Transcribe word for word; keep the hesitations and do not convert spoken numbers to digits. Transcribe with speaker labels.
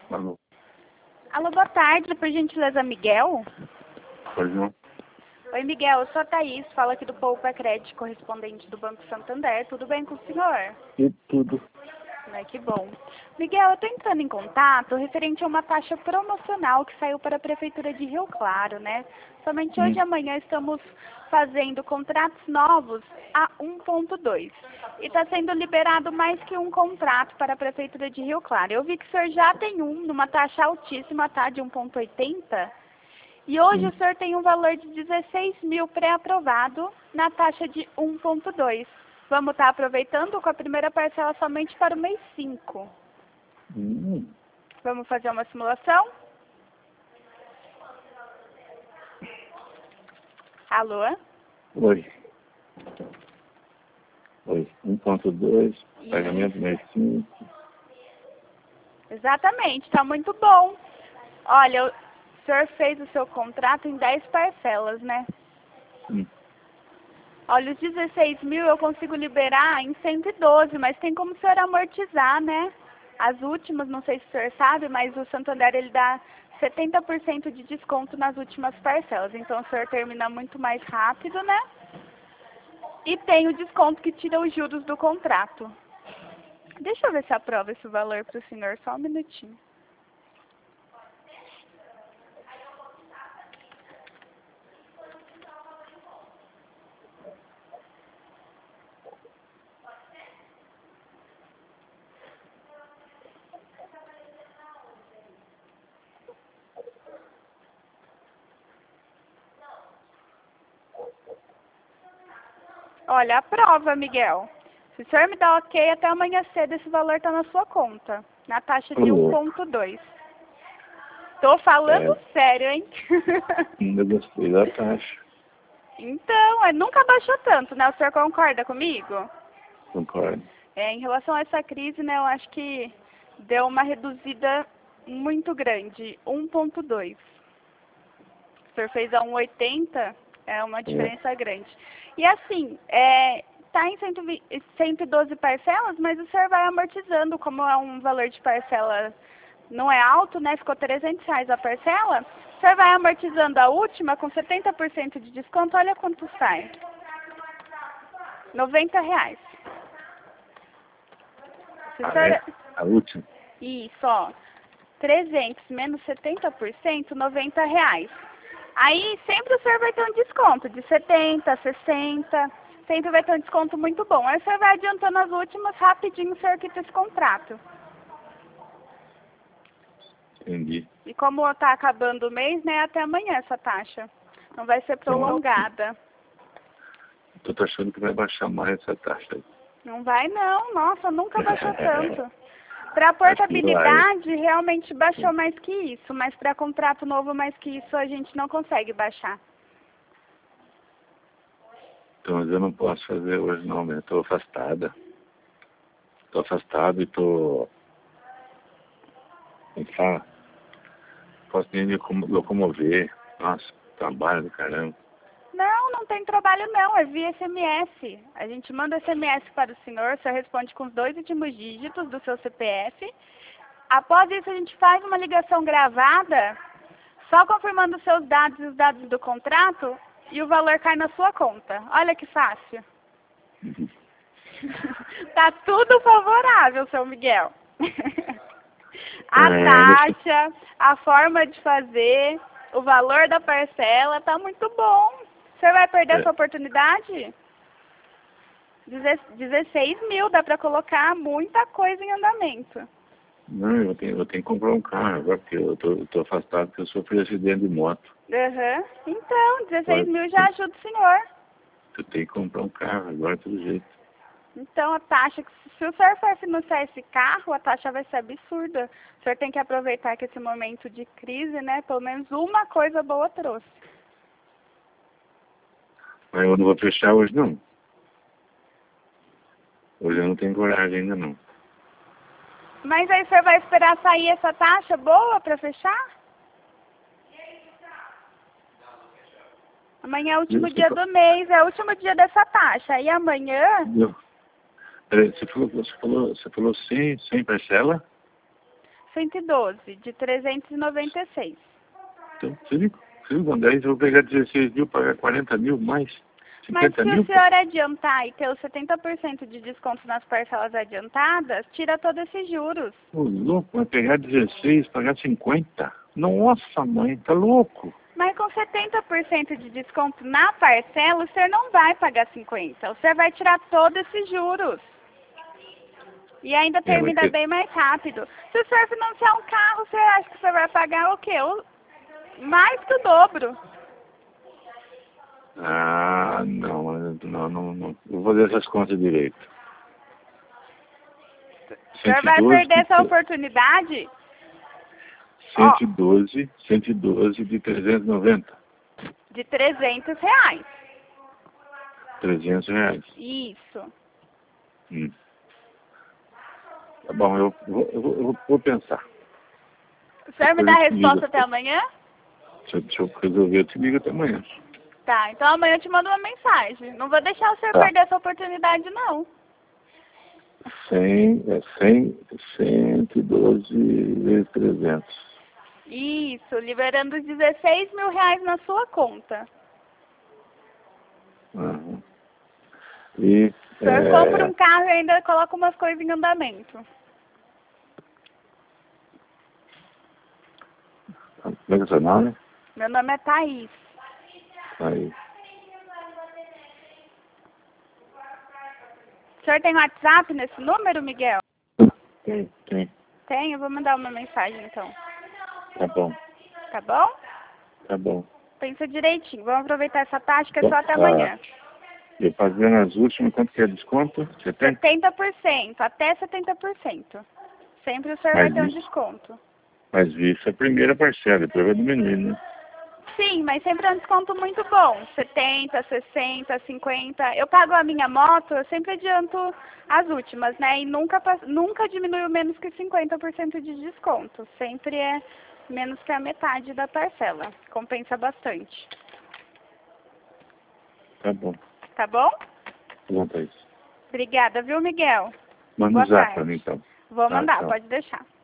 Speaker 1: Alô,
Speaker 2: Alô, boa tarde, por gentileza, Miguel?
Speaker 1: pois não?
Speaker 2: Oi, Miguel, eu sou a Thaís, falo aqui do Poupa Crédito, correspondente do Banco Santander. Tudo bem com o senhor?
Speaker 1: E tudo.
Speaker 2: Ai, que bom. Miguel, eu estou entrando em contato referente a uma taxa promocional que saiu para a Prefeitura de Rio Claro, né? Somente hoje
Speaker 1: Hum.
Speaker 2: e amanhã estamos fazendo contratos novos a um ponto dois. E está sendo liberado mais que um contrato para a Prefeitura de Rio Claro. Eu vi que o senhor já tem um, numa taxa altíssima, tá? De um ponto oitenta. E hoje
Speaker 1: Hum.
Speaker 2: o senhor tem um valor de dezesseis mil pré-aprovado na taxa de um ponto dois. Vamos estar aproveitando com a primeira parcela somente para o mês cinco.
Speaker 1: Hum.
Speaker 2: Vamos fazer uma simulação? Alô?
Speaker 1: Oi. Oi. um ponto dois, pagamento mês cinco.
Speaker 2: Exatamente, está muito bom. Olha, o senhor fez o seu contrato em dez parcelas, né?
Speaker 1: Hum.
Speaker 2: Olha, os dezesseis mil eu consigo liberar em cento e doze, mas tem como o senhor amortizar, né? As últimas, não sei se o senhor sabe, mas o Santander ele dá setenta por cento de desconto nas últimas parcelas. Então o senhor termina muito mais rápido, né? E tem o desconto que tira os juros do contrato. Deixa eu ver se aprova esse valor para o senhor, só um minutinho. Olha, aprova, Miguel. Se o senhor me dá ok, até amanhã cedo esse valor está na sua conta, na taxa de um
Speaker 1: Alô.
Speaker 2: ponto dois. Tô falando
Speaker 1: É,
Speaker 2: sério, hein?
Speaker 1: ainda gostei da taxa.
Speaker 2: Então, é, nunca baixou tanto, né? O senhor concorda comigo?
Speaker 1: Concordo.
Speaker 2: É, em relação a essa crise, né, eu acho que deu uma reduzida muito grande, um ponto dois. O senhor fez a um vírgula oitenta, é uma
Speaker 1: É.
Speaker 2: diferença grande. E assim, é, tá em cento e doze parcelas, mas o senhor vai amortizando, como é um valor de parcela não é alto, né? Ficou trezentos reais a parcela. O senhor vai amortizando a última com setenta por cento de desconto, olha quanto sai. noventa reais. Se o
Speaker 1: Ah,
Speaker 2: senhor...
Speaker 1: é? A última?
Speaker 2: Isso, ó. trezentos menos setenta por cento, noventa reais. Aí sempre o senhor vai ter um desconto de setenta, sessenta. Sempre vai ter um desconto muito bom. Aí o senhor vai adiantando as últimas, rapidinho o senhor quita esse contrato.
Speaker 1: Entendi.
Speaker 2: E como está acabando o mês, né, até amanhã essa taxa. Não vai ser
Speaker 1: Então,
Speaker 2: prolongada.
Speaker 1: eu tô achando que vai baixar mais essa taxa aí.
Speaker 2: Não vai não, nossa, nunca baixou tanto. Para
Speaker 1: Acho que vai.
Speaker 2: portabilidade realmente baixou mais que isso, mas para contrato novo mais que isso a gente não consegue baixar.
Speaker 1: Então, mas eu não posso fazer hoje não, né? Eu tô afastada. Tô afastado e tô... Como fala? Posso nem me locom- locomover. Nossa, trabalho do caramba.
Speaker 2: Não, não tem trabalho não, é via S M S. A gente manda S M S para o senhor, o senhor responde com os dois últimos dígitos do seu C P F. Após isso a gente faz uma ligação gravada, só confirmando os seus dados e os dados do contrato, e o valor cai na sua conta. Olha que fácil. Tá tudo favorável, seu Miguel. A
Speaker 1: É, deixa...
Speaker 2: taxa, a forma de fazer, o valor da parcela, tá muito bom. Você vai perder
Speaker 1: É.
Speaker 2: essa oportunidade? dezesseis mil, dá pra colocar muita coisa em andamento.
Speaker 1: Não, eu tenho, eu tenho que comprar um carro agora, porque eu tô, eu tô afastado porque eu sofri acidente de moto.
Speaker 2: Uhum. Então, dezesseis
Speaker 1: Agora,
Speaker 2: mil já ajuda o senhor.
Speaker 1: eu tenho que comprar um carro agora, todo jeito.
Speaker 2: Então, a taxa, se o senhor for financiar esse carro, a taxa vai ser absurda. O senhor tem que aproveitar que esse momento de crise, né, pelo menos uma coisa boa trouxe.
Speaker 1: Mas eu não vou fechar hoje, não. Hoje eu não tenho coragem ainda, não.
Speaker 2: Mas aí o senhor vai esperar sair essa taxa boa para fechar? Amanhã é o último
Speaker 1: Você
Speaker 2: dia
Speaker 1: fa-
Speaker 2: do mês, é o último dia dessa taxa. Aí amanhã,
Speaker 1: eu- Peraí, você falou, você falou, você falou sem, sem parcela?
Speaker 2: cento e doze, de trezentos e noventa e seis.
Speaker 1: Então, você viu? Você viu, André? Eu vou pegar dezesseis mil, pagar quarenta mil mais.
Speaker 2: Mas se
Speaker 1: mil,
Speaker 2: o senhor adiantar e ter os setenta por cento de desconto nas parcelas adiantadas, tira todos esses juros.
Speaker 1: Ô, louco, vai pegar dezesseis, pagar cinquenta. Nossa, mãe, tá louco.
Speaker 2: Mas com setenta por cento de desconto na parcela, o senhor não vai pagar cinquenta. O senhor vai tirar todos esses juros. E ainda termina
Speaker 1: ter...
Speaker 2: bem mais rápido. Se o senhor financiar um carro, o senhor acha que o senhor vai pagar o quê? O... Mais que o dobro.
Speaker 1: Ah, não, não, não, não. Eu vou fazer essas contas direito.
Speaker 2: O senhor vai perder essa oportunidade?
Speaker 1: cento e doze, cento e doze de trezentos e noventa.
Speaker 2: De trezentos reais.
Speaker 1: trezentos reais.
Speaker 2: Isso.
Speaker 1: Hum. Tá bom, eu vou, eu vou, eu vou pensar.
Speaker 2: O senhor me dá a resposta até amanhã?
Speaker 1: Se eu, se eu resolver, eu te ligo até amanhã.
Speaker 2: Tá, então amanhã eu te mando uma mensagem. Não vou deixar o senhor tá. perder essa oportunidade, não.
Speaker 1: cem, é cem, cento e doze vezes trezentos.
Speaker 2: Isso, liberando dezesseis mil reais na sua conta.
Speaker 1: Uhum. E,
Speaker 2: o senhor
Speaker 1: é...
Speaker 2: compra um carro e ainda coloca umas coisas em andamento.
Speaker 1: Como é que é o seu nome?
Speaker 2: Meu nome é Thaís.
Speaker 1: Aí.
Speaker 2: O senhor tem WhatsApp nesse número, Miguel?
Speaker 1: Tem, tem.
Speaker 2: Tem? Eu vou mandar uma mensagem, então.
Speaker 1: Tá bom.
Speaker 2: Tá bom?
Speaker 1: Tá bom.
Speaker 2: Pensa direitinho. Vamos aproveitar essa tática
Speaker 1: Bom,
Speaker 2: só até
Speaker 1: ah,
Speaker 2: amanhã.
Speaker 1: E fazendo as últimas, quanto que é desconto? setenta?
Speaker 2: setenta por cento. Até setenta por cento. Sempre o senhor
Speaker 1: Mas
Speaker 2: vai ter
Speaker 1: isso,
Speaker 2: um desconto.
Speaker 1: Mas isso é a primeira parcela, depois vai diminuir, né?
Speaker 2: Sim, mas sempre é um desconto muito bom. setenta, sessenta, cinquenta. Eu pago a minha moto, eu sempre adianto as últimas, né? E nunca, nunca diminuiu menos que cinquenta por cento de desconto. Sempre é menos que a metade da parcela. Compensa bastante.
Speaker 1: Tá bom.
Speaker 2: Tá bom?
Speaker 1: Bom, Thaís.
Speaker 2: Obrigada, viu, Miguel?
Speaker 1: Manda um zap pra mim, então.
Speaker 2: Vou
Speaker 1: Tá,
Speaker 2: mandar,
Speaker 1: tchau.
Speaker 2: pode deixar.